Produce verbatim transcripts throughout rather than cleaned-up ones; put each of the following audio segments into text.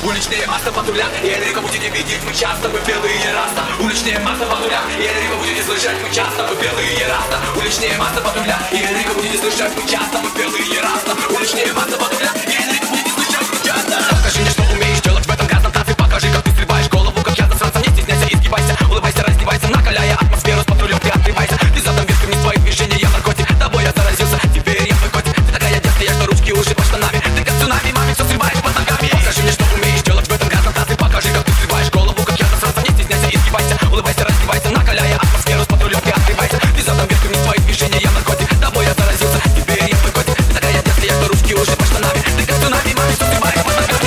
уличные масса патруля. И Энрико будете видеть, мы часто, мы белые раста. Уличные масса патруля, и Энрико будете слышать, мы часто, мы белые раста. Уличные масса патруля, и Энрико будете слышать, мы часто, мы белые раста. Уличные масса патруля, и Энрико будете слышать, мы часто. Покажи мне, что умеешь делать в этом грязном танце. Покажи, как ты срываешь голову, как я засранца. Не стесняйся, изгибайся, улыбайся, раздевайся, накаляя атмосферу с патрулем, ты открывайся. Ты задом вверх, не твоих движений, я наркотик. Тобой я заразился, теперь я твой котик. Ты такая детская, что ручки уже под штанами. Ты как цунами, маме все срываешь под ногами. Покажи мне, что умеешь делать в этом грязном танце. Покажи, как ты срываешь голову, как я засранца. Не стесняйся, изгибайся, улыбайся, раздевайся, накаляя атмосферу с патрулем, ты открывайся. Ты задом вверх, не твоих движений, я наркотик. Тобой я заразился, теперь я твой котик. Ты такая детская, что ручки уже под штанами. Ты как цунами, маме все срываешь под ногами.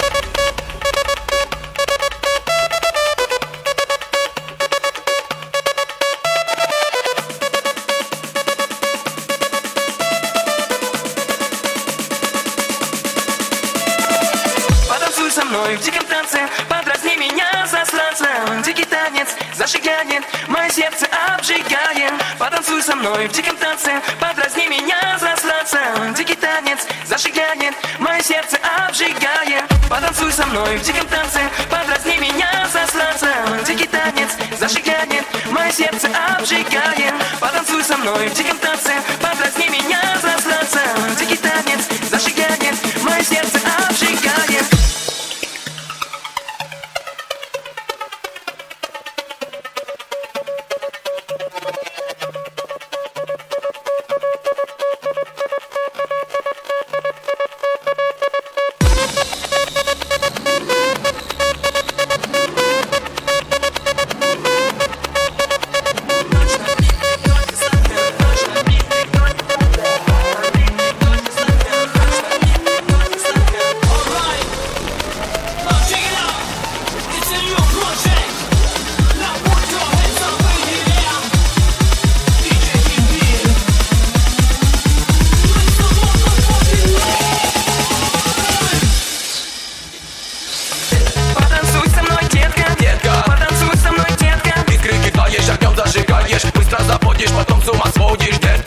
Потанцуй со мной в диком танце, подразни меня, засранца. Дикий танец зажигает, мое сердце обжигает. Потанцуй со мной в диком танце, подразни меня, засранца. Дикий танец зажигает, мое сердце обжигает. Потанцуй со мной в диком танце, подразни меня, засранца. Дикий танец зажигает, мое сердце обжигает. Потанцуй со мной в диком танце, подразни меня, засранца. Дикий танец зажигает, мое сердце обжигает. Огнем зажигаешь, быстро заводишь, потом с ума сводишь, детка.